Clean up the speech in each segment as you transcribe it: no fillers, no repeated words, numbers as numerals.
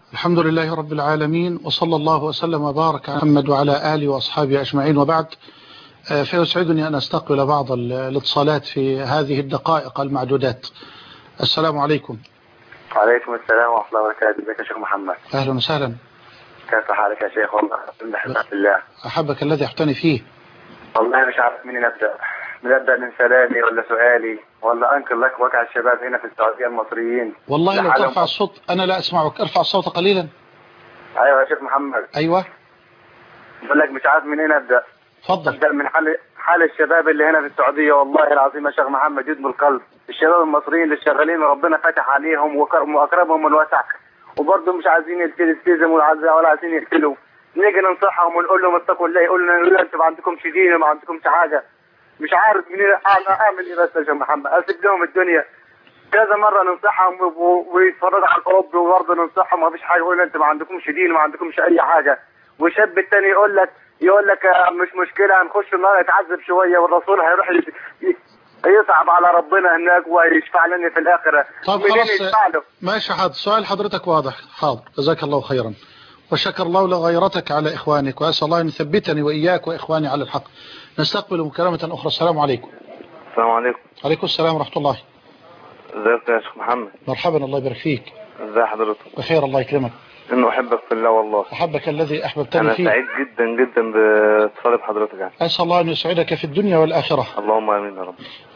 الحمد لله رب العالمين، وصلى الله وسلم وبارك على محمد وعلى آله وأصحابه أجمعين، وبعد. فيسعدني أن أستقبل بعض الاتصالات في هذه الدقائق المعدودات. السلام عليكم. وعليكم السلام ورحمة الله وبركاته. ازيك يا شيخ محمد؟ أهلا وسهلا. كيف حالك يا شيخ؟ والله الحمد لله. أحبك الذي أحتني فيه. والله مش عارف منين نبدأ من سلامي ولا سؤالي ولا أنقل لك واقع الشباب هنا في السعودية المصريين. والله لو ترفع الصوت أنا لا أسمعك، ارفع الصوت قليلا. أيوة يا شيخ محمد. أيوة. بقول لك مش عارف منين أبدأ. تفضل. أبدأ من حال الشباب اللي هنا في السعودية. والله العظيم يا شيخ محمد يدموا القلب. الشباب المصريين اللي شغالين ربنا فتح عليهم وأكرمهم من وسع، وبرضه مش عايزين يلتزموا ولا عايزين يقتلوا. نيجي ننصحهم ونقول لهم اتقوا الله، يقولوا لنا انتوا ما عندكمش دين وما عندكمش حاجه. مش عارف منين اعمل ايه بس يا شيخ محمد. اسيب لهم الدنيا كذا مره ننصحهم ويتفرجوا على الاوروبي، وبرضه ننصحهم ما فيش حاجه، يقول انتوا ما عندكمش دين وما عندكمش اي حاجه. وشاب الثاني يقول لك مش مشكله هنخش النار يتعذب شويه، والرسول هيروح يصعب على ربنا هناك ويشفع لنا في الاخره. طب خلاص ماشي. سؤال حضرتك واضح. حاضر، جزاك الله خيرا، وشكر الله لغيرتك على إخوانك، وأسأل الله أن يثبتني وإياك وإخواني على الحق. نستقبل مكالمة أخرى. السلام عليكم. السلام عليكم. عليكم السلام ورحمة الله. ازيك يا شيخ محمد؟ مرحبا، الله يبارك فيك. ازي حضرتك؟ بخير الله يكرمك. إنه أحبك في الله والله. أحبك الذي أحببتني فيه. أنا سعيد جدا جدا باتصالي بحضرتك يعني. أسأل الله أن يسعدك في الدنيا والآخرة. اللهم آمين يا رب.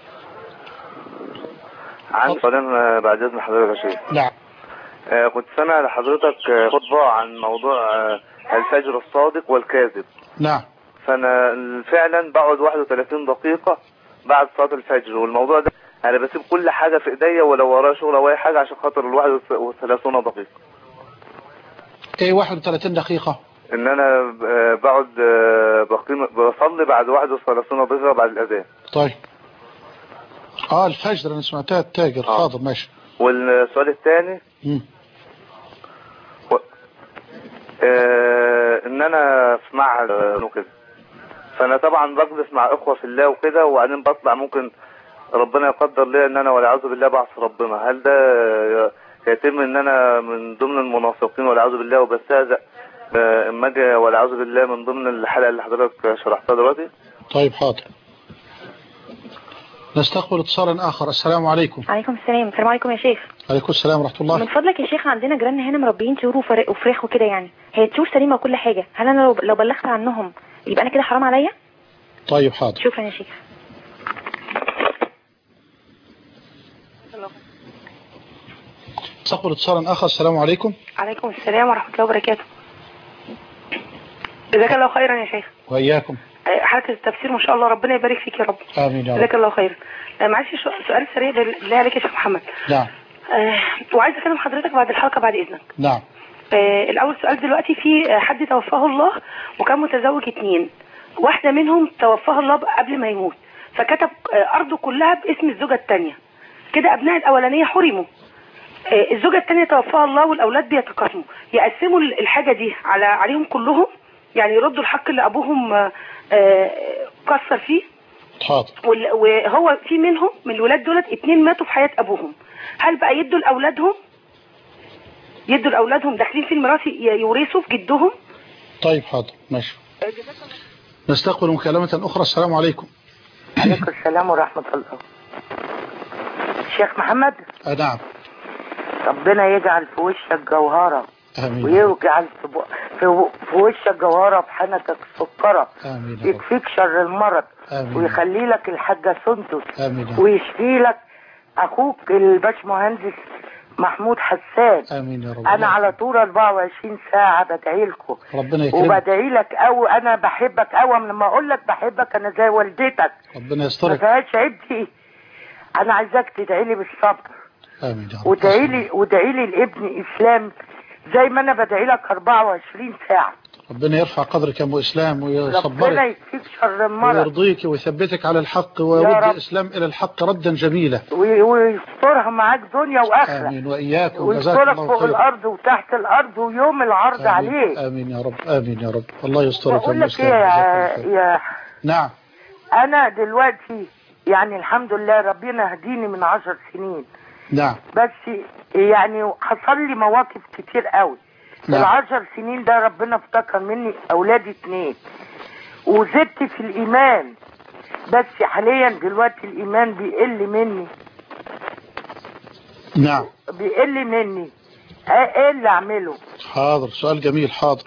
عندي سؤالين بعد إذن حضرتك يا شيخ. نعم. كنت سامع لحضرتك خطبة عن موضوع الفجر الصادق والكاذب. نعم. فأنا فعلا بقعد 31 دقيقة بعد صلاة الفجر، والموضوع ده أنا بسيب كل حاجة في إيديا ولو ورايا شغل أو أي حاجة عشان خاطر 31 دقيقة. إيه 31 دقيقة؟ إن أنا بقعد بصلي بعد 31 دقيقة بعد الأذان. طيب. الفجر أنا سمعتها التاجر. حاضر ماشي. والسؤال الثاني ان انا في معهد وكده، فانا طبعا بجلس مع اخوه في الله وكده، وبعدين بطلع ممكن ربنا يقدر لي ان انا والعياذ بالله بعصي ربنا. هل ده يتم ان انا من ضمن المنافقين والعياذ بالله وبستهزأ اما اجي والعياذ بالله من ضمن الحلقه اللي حضرتك شرحتها دلوقتي؟ طيب حاضر. نستقبل اتصالا اخر. السلام عليكم. عليكم السلام. السلام عليكم يا شيخ. عليكم السلام ورحمه الله. من فضلك يا شيخ، عندنا جيراننا هنا مربيين طيور وفراخ وكده، يعني هي طيور سليمه وكل حاجه، هل انا لو بلغت عنهم يبقى انا كده حرام عليا؟ طيب حاضر. شكرا يا شيخ. نستقبل اتصالا اخر. السلام عليكم. عليكم السلام ورحمه الله وبركاته. جزاك الله خيرا يا شيخ. واياكم. حالة التفسير ما شاء الله، ربنا يبارك فيك يا رب. امين يا رب. جزاك الله خيرا. معلش سؤال سريع بالله عليك يا شيخ محمد. نعم. وعايز اكلم حضرتك بعد الحلقه بعد اذنك. نعم. الاول سؤال، دلوقتي في حد توفاه الله وكان متزوج 2، واحده منهم توفاها الله قبل ما يموت، فكتب ارضه كلها باسم الزوجه الثانيه، كده ابناء الاولانيه حرموا. الزوجه الثانيه توفاها الله والأولاد بيتقاسموا، يقسموا الحاجة دي عليهم كلهم، يعني يردوا الحق اللي أبوهم كسر فيه. حاضر. وهو في منهم من الولاد دولت 2 ماتوا في حياة أبوهم، هل بقى يدوا لأولادهم داخلين في الميراث يورثوا في جدهم؟ طيب حاضر ماشي. نستقبل مكالمة أخرى. السلام عليكم. عليكم السلام ورحمة الله. شيخ محمد. نعم. ربنا يجعل في وشك جوهرة. آمين. ويجعل في وشك جوهرة في حنكك سكرة. آمين. يكفيك شر المرض. آمين. ويخلي لك الحاجة سنتس. آمين. ويشفي لك أخوك الباشمهندس محمود حسان. آمين يا رب. أنا على طول 24 ساعة بدعي لكم. ربنا يكرمك. وبدعي لك أنا بحبك لما أقول لك بحبك أنا زي والدتك. ربنا يسترك. ما فيهاش عيبتي. أنا عايزاك تدعي لي بالصبر. آمين يا رب. ودعي لي الابن إسلام زي ما أنا بدعي لك 24 ساعة. ربنا يرفع قدرك يا أم إسلام ويصبرك. ربنا يكفيك شر المرض. ويرضيك ويثبتك على الحق ويرد إسلام إلى الحق ردا جميلا. ويسترها معاك دنيا وآخرة. آمين وإياكم. ويسترك فوق الأرض وتحت الأرض ويوم العرض عليك. آمين يا رب. آمين يا رب. الله يسترك يا أم إسلام. يا نعم. أنا دلوقتي يعني الحمد لله ربنا هديني من 10 سنين. نعم. بس يعني حصل لي مواقف كتير قوي. نعم. ال10 سنين ده ربنا افتكر مني اولادي 2 وزدت في الايمان، بس حاليا دلوقتي الايمان بيقل مني. نعم. بيقل مني، ايه اللي اعمله؟ حاضر، سؤال جميل. حاضر.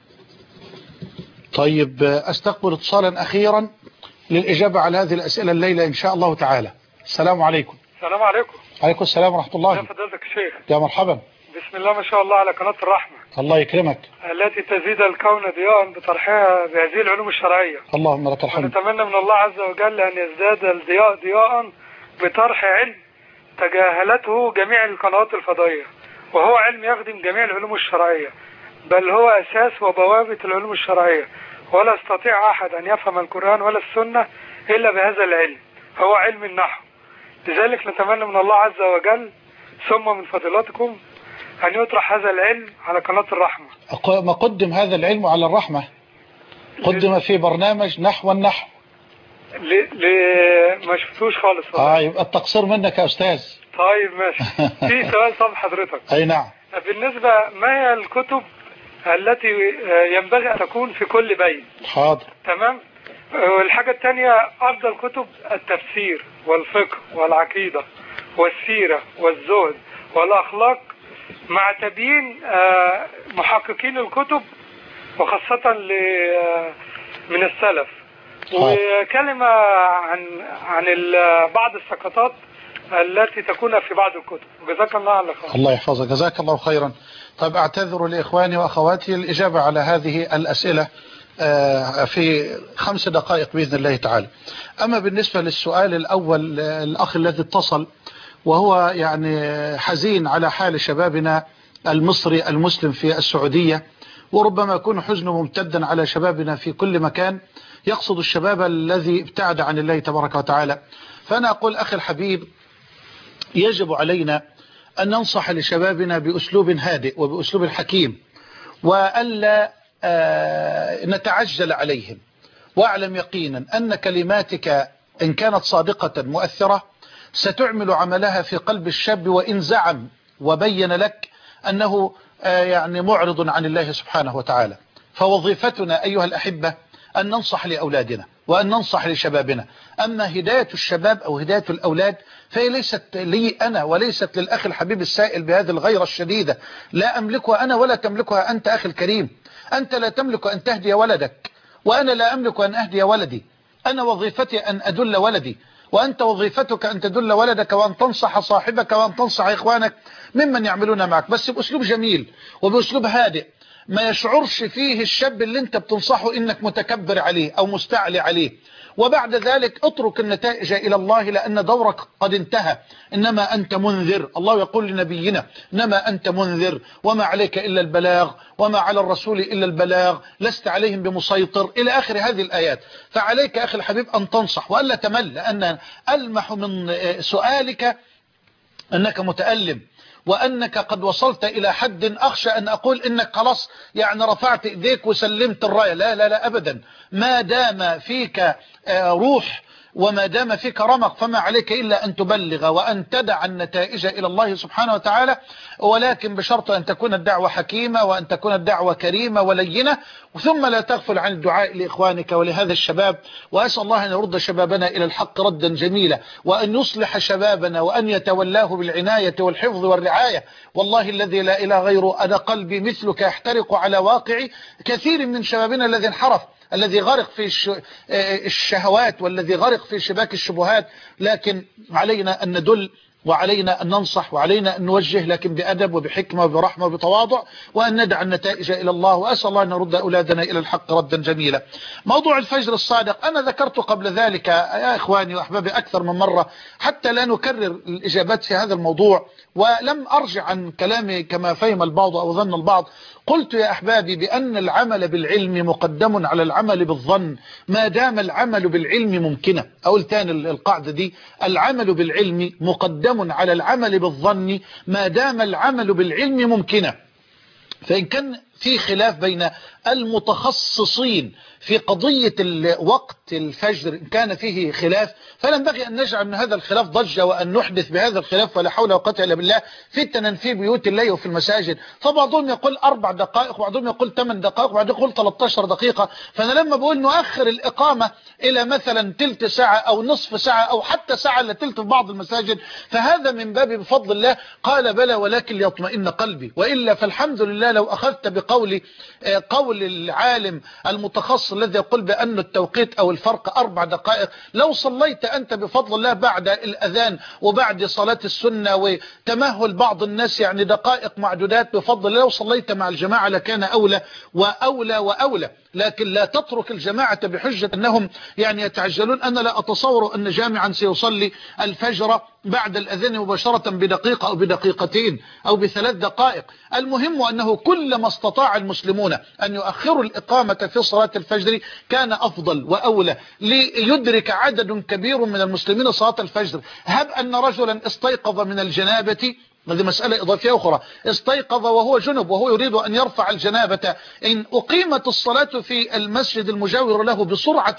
طيب استقبل اتصالا اخيرا للاجابه على هذه الاسئله الليله ان شاء الله تعالى. السلام عليكم. السلام عليكم. عليكم السلام ورحمه الله. يا فضيلتك يا شيخ. يا مرحبا. بسم الله ما شاء الله على قناة الرحمة. الله يكرمك. التي تزيد الكون ضياء بطرحها بهذه العلوم الشرعية. اللهم لك الحمد. ونتمنى من الله عز وجل أن يزداد الضياء ضياء بطرح علم تجاهلته جميع القنوات الفضائية، وهو علم يخدم جميع العلوم الشرعية، بل هو أساس وبوابة العلوم الشرعية، ولا يستطيع أحد أن يفهم القرآن ولا السنة إلا بهذا العلم، هو علم النحو. لذلك نتمنى من الله عز وجل ثم من فضيلتكم أن يطرح هذا العلم على قناة الرحمة. ما قدم هذا العلم على الرحمة، قدم في برنامج نحو النحو. ما شفتوش خالص. يبقى التقصير منك يا أستاذ. طيب ماشي. في سؤال طب حضرتك. أي نعم. بالنسبة ما هي الكتب التي ينبغي أن تكون في كل بيت؟ حاضر. تمام. والحاجة الثانية أفضل كتب التفسير والفقه والعقيدة والسيرة والزهد والأخلاق مع تبيين محققين الكتب وخاصة من السلف. وكلمة عن بعض السقطات التي تكون في بعض الكتب. جزاك الله على خير. الله يحفظك، جزاك الله خيرا. طيب أعتذر لإخواني وأخواتي الإجابة على هذه الأسئلة في 5 دقائق بإذن الله تعالى. أما بالنسبة للسؤال الأول، الأخ الذي اتصل وهو يعني حزين على حال شبابنا المصري المسلم في السعودية، وربما يكون حزنه ممتدا على شبابنا في كل مكان، يقصد الشباب الذي ابتعد عن الله تبارك وتعالى. فأنا أقول أخي الحبيب، يجب علينا أن ننصح لشبابنا بأسلوب هادئ وبأسلوب حكيم، وألا نتعجل عليهم. واعلم يقينا أن كلماتك إن كانت صادقة مؤثرة ستعمل عملها في قلب الشاب، وإن زعم وبين لك أنه يعني معرض عن الله سبحانه وتعالى. فوظيفتنا أيها الأحبة أن ننصح لأولادنا وأن ننصح لشبابنا. أما هداية الشباب أو هداية الأولاد فهي ليست لي أنا وليست للأخ الحبيب السائل بهذه الغيرة الشديدة، لا أملكها أنا ولا تملكها أنت أخي الكريم. أنت لا تملك أن تهدي ولدك، وأنا لا أملك أن أهدي ولدي. أنا وظيفتي أن أدل ولدي، وأنت وظيفتك أن تدل ولدك وأن تنصح صاحبك وأن تنصح إخوانك ممن يعملون معك، بس بأسلوب جميل وبأسلوب هادئ، ما يشعرش فيه الشاب اللي انت بتنصحه انك متكبر عليه او مستعلي عليه. وبعد ذلك اترك النتائج الى الله، لان دورك قد انتهى. انما انت منذر، الله يقول لنبينا انما انت منذر وما عليك الا البلاغ وما على الرسول الا البلاغ، لست عليهم بمسيطر، الى اخر هذه الايات. فعليك اخي الحبيب ان تنصح والا تمل، لان المح من سؤالك انك متألم وأنك قد وصلت إلى حد أخشى أن أقول إنك خلاص يعني رفعت إيديك وسلمت الراية. لا لا لا أبدا، ما دام فيك روح وما دام فيك رمق فما عليك إلا أن تبلغ وأن تدع النتائج إلى الله سبحانه وتعالى، ولكن بشرط أن تكون الدعوة حكيمة وأن تكون الدعوة كريمة ولينة، ثم لا تغفل عن الدعاء لإخوانك ولهذا الشباب. وأسأل الله أن يرد شبابنا إلى الحق ردا جميلا، وأن يصلح شبابنا وأن يتولاه بالعناية والحفظ والرعاية. والله الذي لا إله غيره، أنا قلبي مثلك يحترق على واقع كثير من شبابنا الذي انحرف، الذي غرق في الشهوات والذي غرق في شباك الشبهات. لكن علينا أن ندل وعلينا أن ننصح وعلينا أن نوجه، لكن بأدب وبحكمة وبرحمة وبتواضع، وأن ندع النتائج إلى الله. وأسأل الله أن نرد أولادنا إلى الحق ردا جميلا. موضوع الفجر الصادق أنا ذكرت قبل ذلك يا إخواني وأحبابي أكثر من مرة، حتى لا نكرر الإجابات في هذا الموضوع، ولم أرجع عن كلامي كما فهم البعض أو ظن البعض. قلت يا أحبابي بأن العمل بالعلم مقدم على العمل بالظن ما دام العمل بالعلم ممكنا. أقول تاني القاعدة دي، العمل بالعلم مقدم على العمل بالظن ما دام العمل بالعلم ممكنا. فإن كان في خلاف بين المتخصصين في قضية وقت الفجر، كان فيه خلاف، فلا ينبغي أن نجعل من هذا الخلاف ضجة وأن نحدث بهذا الخلاف ولا حول ولا قوة إلا بالله فتنا في بيوت الله وفي المساجد. فبعضهم يقول 4 دقائق وبعضهم يقول 8 دقائق وبعضهم يقول 13 دقيقة. فأنا لما بقول نؤخر الإقامة إلى مثلا تلت ساعة أو نصف ساعة أو حتى ساعة إلا تلت في بعض المساجد، فهذا من باب بفضل الله. قال بلى ولكن ليطمئن قلبي، وإلا فالحمد لله لو أخذت بقول قول العالم المتخصص الذي يقول بأن التوقيت أو الفرق 4 دقائق، لو صليت أنت بفضل الله بعد الأذان وبعد صلاة السنة وتمهل بعض الناس يعني دقائق معدودات بفضل الله، لو صليت مع الجماعة لكان أولى وأولى وأولى. لكن لا تترك الجماعة بحجة أنهم يعني يتعجلون. أنا لا أتصور أن جامعا سيصلي الفجر بعد الأذان مباشرة بدقيقة أو بدقيقتين أو ب3 دقائق. المهم أنه كلما استطاع المسلمون أن يؤخروا الإقامة في صلاة الفجر كان أفضل وأولى ليدرك عدد كبير من المسلمين صلاة الفجر. هب أن رجلا استيقظ من الجنابة، هذه مسألة إضافية أخرى، استيقظ وهو جنب وهو يريد أن يرفع الجنابة، إن أقيمت الصلاة في المسجد المجاور له بسرعة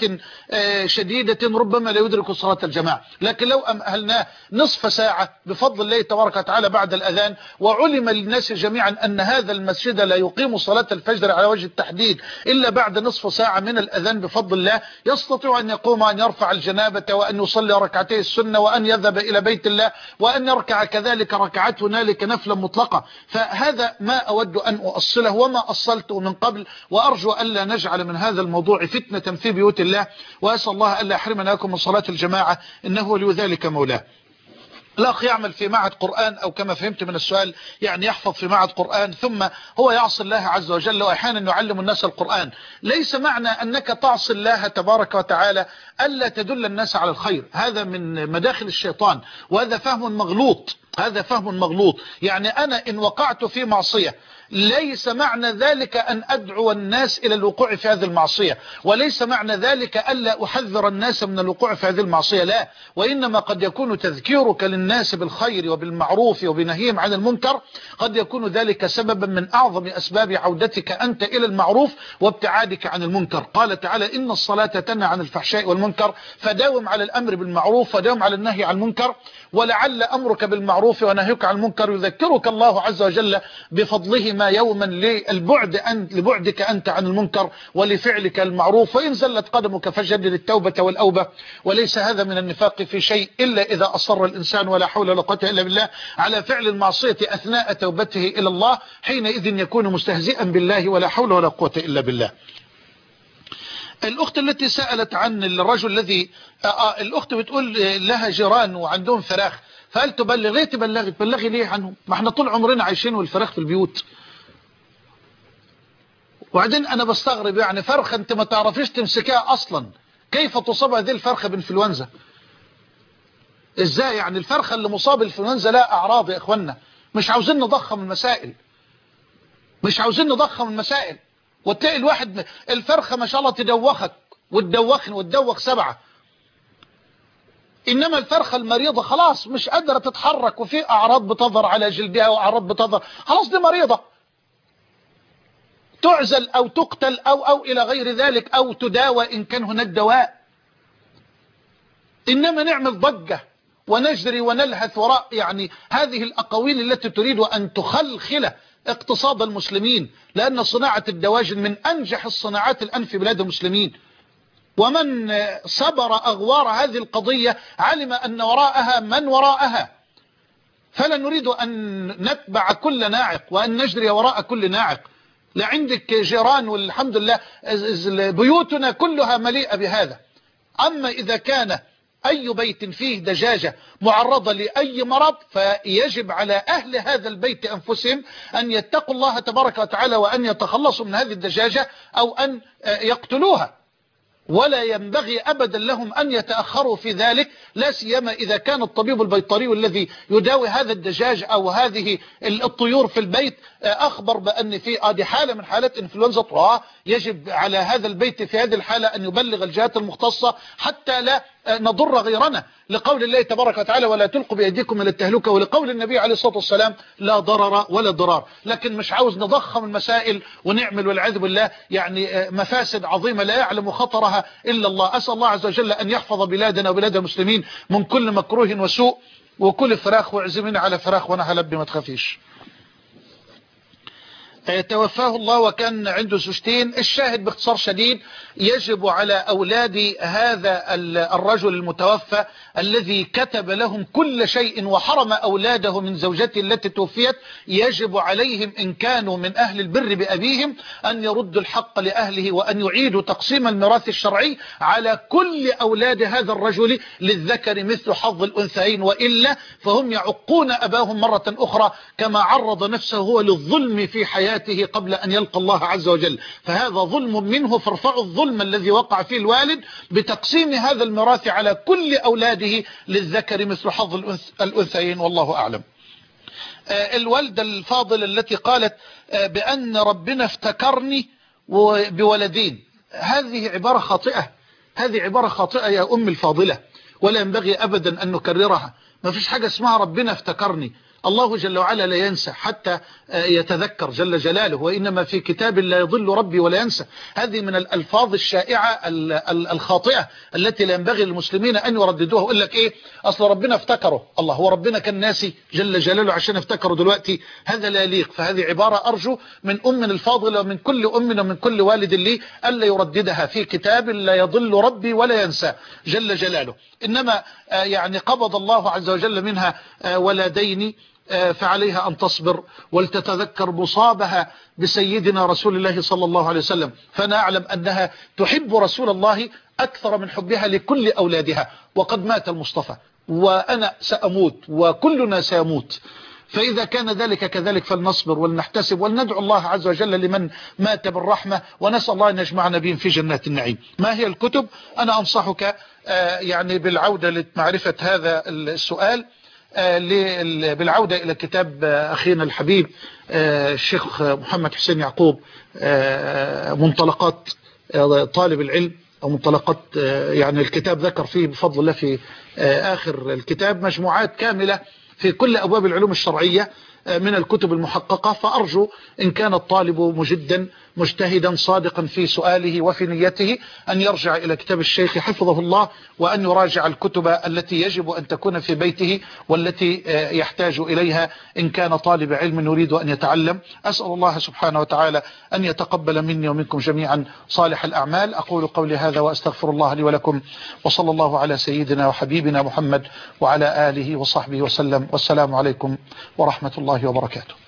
شديدة ربما لا يدرك صلاة الجماعة. لكن لو أمهلناه نصف ساعة بفضل الله تبارك وتعالى بعد الأذان، وعلم للناس جميعا أن هذا المسجد لا يقيم صلاة الفجر على وجه التحديد إلا بعد نصف ساعة من الأذان بفضل الله، يستطيع أن يقوم أن يرفع الجنابة وأن يصلي ركعتي السنة وأن يذهب إلى بيت الله وأن يركع كذلك ركعات هنالك نفلا مطلقة. فهذا ما أود أن أؤصله وما أصلته من قبل، وأرجو ألا نجعل من هذا الموضوع فتنة في بيوت الله، وأسأل الله ألا يحرمنا لكم من صلاة الجماعة إنه ولي ذلك مولاه. الأخ يعمل في معهد قرآن أو كما فهمت من السؤال يعني يحفظ في معهد قرآن، ثم هو يعصي الله عز وجل وأحيانا يعلم الناس القرآن. ليس معنى أنك تعصي الله تبارك وتعالى ألا تدل الناس على الخير، هذا من مداخل الشيطان وهذا فهم مغلوط. هذا فهم مغلوط. يعني أنا إن وقعت في معصية ليس معنى ذلك أن أدعو الناس إلى الوقوع في هذه المعصية، وليس معنى ذلك ألا أحذر الناس من الوقوع في هذه المعصية، لا، وإنما قد يكون تذكيرك للناس بالخير وبالمعروف وبنهيهم عن المنكر قد يكون ذلك سببا من أعظم أسباب عودتك أنت إلى المعروف وابتعادك عن المنكر. قال تعالى إن الصلاة تنهى عن الفحشاء والمنكر، فداوم على الأمر بالمعروف وداوم على النهي عن المنكر، ولعل أمرك بالمعروف ونهيك عن المنكر يذكرك الله عز وجل بفضله ما يوما لبعدك أنت عن المنكر ولفعلك المعروف، وإن زلت قدمك فجدد التوبة والأوبة. وليس هذا من النفاق في شيء إلا إذا أصر الإنسان ولا حول ولا قوة إلا بالله على فعل المعصية أثناء توبته إلى الله، حينئذ يكون مستهزئا بالله ولا حول ولا قوة إلا بالله. الأخت التي سألت عن الرجل الذي الأخت بتقول لها جيران وعندهم فراخ، فهل تبلغي ليه عنهم؟ ما احنا طول عمرنا عايشين والفراخ في البيوت. وبعدين أنا بستغرب يعني فرخة أنت ما تعرفيش تمسكها أصلا، كيف تصاب هذه الفرخة بإنفلونزا؟ إزاي يعني الفرخة اللي مصاب بالإنفلونزا لا أعراض يا إخوانا؟ مش عاوزين نضخم المسائل، مش عاوزين نضخم المسائل. وتلاقي الواحد الفرخة ما شاء الله تدوخك وتدوخني وتدوخ 7، إنما الفرخة المريضة خلاص مش قادرة تتحرك وفي أعراض بتظهر على جلدها وأعراض بتظهر، خلاص دي مريضة، تعزل أو تقتل أو إلى غير ذلك أو تداوى إن كان هناك دواء. إنما نعمل ضجة ونجري ونلهث وراء يعني هذه الأقاويل التي تريد أن تخلخل اقتصاد المسلمين، لأن صناعة الدواجن من أنجح الصناعات الآن في بلاد المسلمين، ومن صبر أغوار هذه القضية علم أن وراءها من وراءها، فلا نريد أن نتبع كل ناعق وأن نجري وراء كل ناعق. لعندك جيران والحمد لله بيوتنا كلها مليئة بهذا. أما إذا كان أي بيت فيه دجاجة معرضة لأي مرض فيجب على أهل هذا البيت أنفسهم أن يتقوا الله تبارك وتعالى وأن يتخلصوا من هذه الدجاجة أو أن يقتلوها، ولا ينبغي أبدا لهم أن يتأخروا في ذلك، لا سيما إذا كان الطبيب البيطري الذي يداوي هذا الدجاج أو هذه الطيور في البيت أخبر بأن في هذه حالة من حالات إنفلونزا، يجب على هذا البيت في هذه الحالة أن يبلغ الجهات المختصة حتى لا نضر غيرنا، لقول الله تبارك وتعالى ولا تلقوا بأيديكم إلى التهلكة، ولقول النبي عليه الصلاة والسلام لا ضرر ولا ضرار. لكن مش عاوز نضخم المسائل ونعمل والعياذ بالله يعني مفاسد عظيمة لا يعلم خطرها إلا الله. أسأل الله عز وجل أن يحفظ بلادنا وبلاد المسلمين من كل مكروه وسوء، وكل فراخ واعزمنا على فراخ وانا هلبي ما تخافيش. توفاه الله وكان عنده زوجتين. الشاهد باختصار شديد يجب على أولاد هذا الرجل المتوفى الذي كتب لهم كل شيء وحرم أولاده من زوجته التي توفيت، يجب عليهم إن كانوا من أهل البر بأبيهم أن يردوا الحق لأهله وأن يعيدوا تقسيم الميراث الشرعي على كل أولاد هذا الرجل للذكر مثل حظ الأنثيين، وإلا فهم يعقون أباهم مرة أخرى كما عرض نفسه هو للظلم في حياته قبل أن يلقى الله عز وجل. فهذا ظلم منه، فارفعوا الظلم الذي وقع فيه الوالد بتقسيم هذا الميراث على كل أولاده للذكر مثل حظ الأنثيين، والله أعلم. الوالدة الفاضلة التي قالت بأن ربنا افتكرني بولدين، هذه عبارة خاطئة، هذه عبارة خاطئة يا أم الفاضلة، ولا ينبغي أبدا أن نكررها. ما فيش حاجة اسمها ربنا افتكرني، الله جل وعلا لا ينسى حتى يتذكر جل جلاله، وإنما في كتاب لا يضل ربي ولا ينسى. هذه من الألفاظ الشائعة الخاطئة التي لا ينبغي للمسلمين أن يرددوها. يقول لك إيه أصل ربنا افتكره، الله هو ربنا كان ناسي جل جلاله عشان افتكره دلوقتي؟ هذا لا يليق. فهذه عبارة أرجو من أم الفاضلة ومن كل أم ومن كل والد لي ألا يرددها، في كتاب لا يضل ربي ولا ينسى جل جلاله. إنما يعني قبض الله عز وجل منها ولدين، فعليها أن تصبر ولتتذكر مصابها بسيدنا رسول الله صلى الله عليه وسلم. فأنا أعلم أنها تحب رسول الله أكثر من حبها لكل أولادها، وقد مات المصطفى وأنا سأموت وكلنا سيموت، فإذا كان ذلك كذلك فلنصبر ولنحتسب ولندعو الله عز وجل لمن مات بالرحمة، ونسأل الله أن يجمعنا بهم في جنات النعيم. ما هي الكتب؟ أنا أنصحك يعني بالعودة لمعرفة هذا السؤال، بالعودة إلى كتاب أخينا الحبيب الشيخ محمد حسين يعقوب، منطلقات طالب العلم أو منطلقات، يعني الكتاب ذكر فيه بفضل الله في آخر الكتاب مجموعات كاملة في كل أبواب العلوم الشرعية من الكتب المحققة. فأرجو إن كان الطالب مجدا مجتهدا صادقا في سؤاله وفي نيته أن يرجع إلى كتاب الشيخ حفظه الله، وأن يراجع الكتب التي يجب أن تكون في بيته والتي يحتاج إليها إن كان طالب علم يريد أن يتعلم. أسأل الله سبحانه وتعالى أن يتقبل مني ومنكم جميعا صالح الأعمال. أقول قولي هذا وأستغفر الله لي ولكم، وصلى الله على سيدنا وحبيبنا محمد وعلى آله وصحبه وسلم، والسلام عليكم ورحمة الله وبركاته.